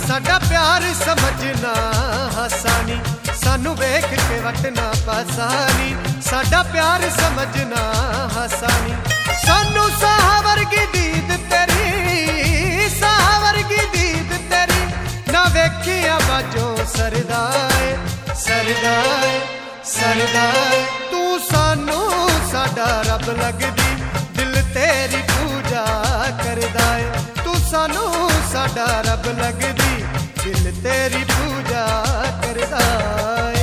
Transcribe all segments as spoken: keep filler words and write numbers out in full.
साडा प्यार समझना हसानी, सानू वेख के वटना पासानी। साडा प्यार समझना हसानी, सानू साह वर्गी दीद तेरी, साह वर्गी दीद तेरी ना वेखिया बाजों सरदाए सरदाए सरदाए। तू सानू साडा रब लगदी, दिल तेरी पूजा करदा है। तू सानू साडा रब लगदी, दिल तेरी पूजा करदा है।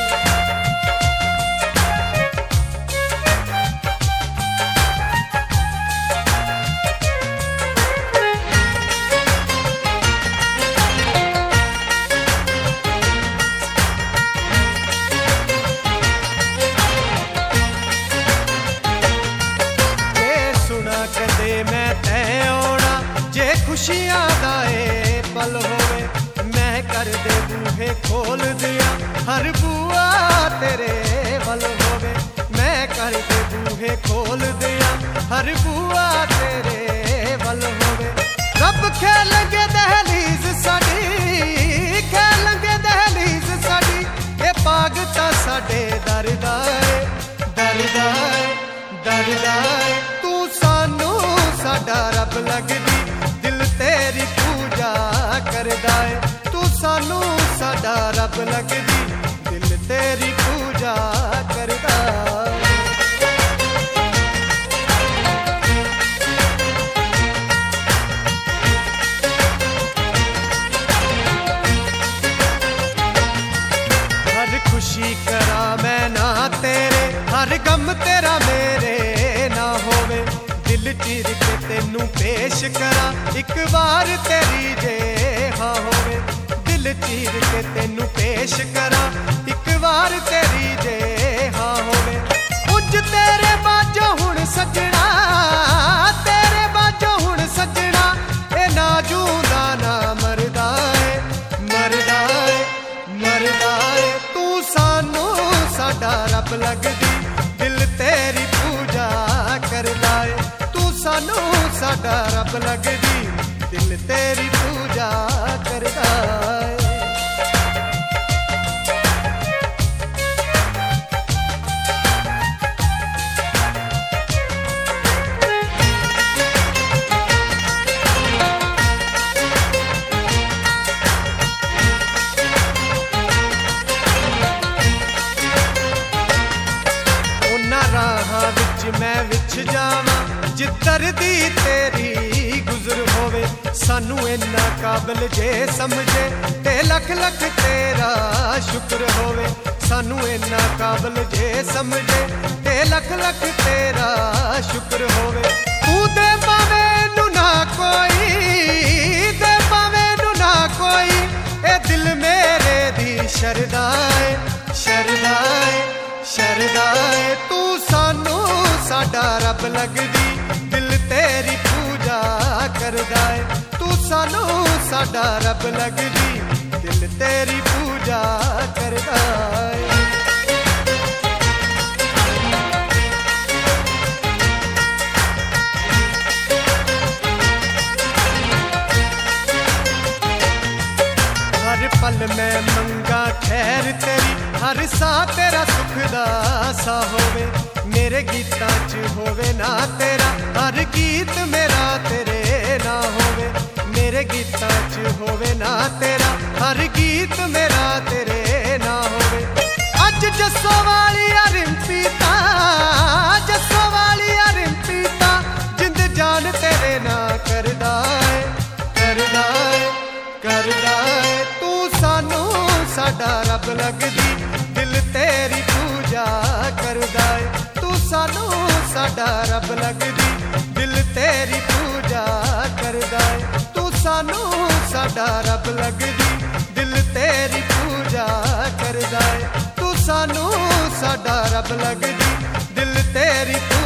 मैं तैं आउणा जे खुशियां दा ए पल होवे, मैं कर दे बूहे खोल दिया हर बुआ तेरे वल होवे। मैं कर दे बूहे खोल दिया हर बुआ तेरे वल होवे। रब खेलंगे दहलीज साडी, खेलंगे दहलीज साडी, ए पागता साडे दरदा ए दरदा ए दरदा ए। तू सानू साडा रब लगदी, दिल तेरी पूजा करदा है। तू सानू साडा रब लगदी, दिल तेरी पूजा करदा है। हर खुशी करा मैं ना तेरे, हर गम तेरा मेरे ना होवे। दिल चीर के तेनू पेश करा एक बार तेरी जे हाँ होवे। दिल चीर के तेनू पेश करा एक बार तेरी जे हाँ होवे। उज तेरे बाजो हुण सजना, तेरे बाजो हुण सजना, ए ना जूंदा ना मरदा है मरदा है मरदा है। तू सानू साडा रब लगदी, दिल तेरी पूजा करदा है। सानू साडा रब लगदी, दिल तेरी पूजा करदा है। उन्हां राहां विच मैं विच जावां जिधर दी तेरी गुजर होवे। सानू इन्ना काबिल जे समझे ते लख लख तेरा शुक्र होवे। सानू इन्ना काबिल जे समझे ते लख लख तेरा शुक्र होवे। तू दे पावे नू ना कोई, दे पावे नू ना कोई, ए दिल मेरे दी शरदाए शरदाए शरदाए। तू सानू साडा रब लगदी, दिल तेरी पूजा करदा है। तू सानू साडा रब लगदी, दिल तेरी पूजा करदा है। हर पल मैं मंगा खैर तेरी, हर सा तेरा सुख दा सा होवे। मेरे गीतां च होवे ना तेरा, हर गीत मेरा तेरे ना होवे। मेरे गीतां च होवे ना तेरा, हर गीत मेरा तेरे ना होवे। अज जस्सो वाली आ रिंपी ता, जस्सो वाली आ रिंपी ता, जिंद जान तेरे ना करदा है करदा है करदा है। तू सानू साडा रब लगदी, दिल तेरी पूजा करदा है। तू सानू साडा रब लगदी, दिल तेरी पूजा करदा है। तू सानू साडा रब लगदी, दिल तेरी पूजा करदा है। तू सानू साडा रब लगदी, दिल तेरी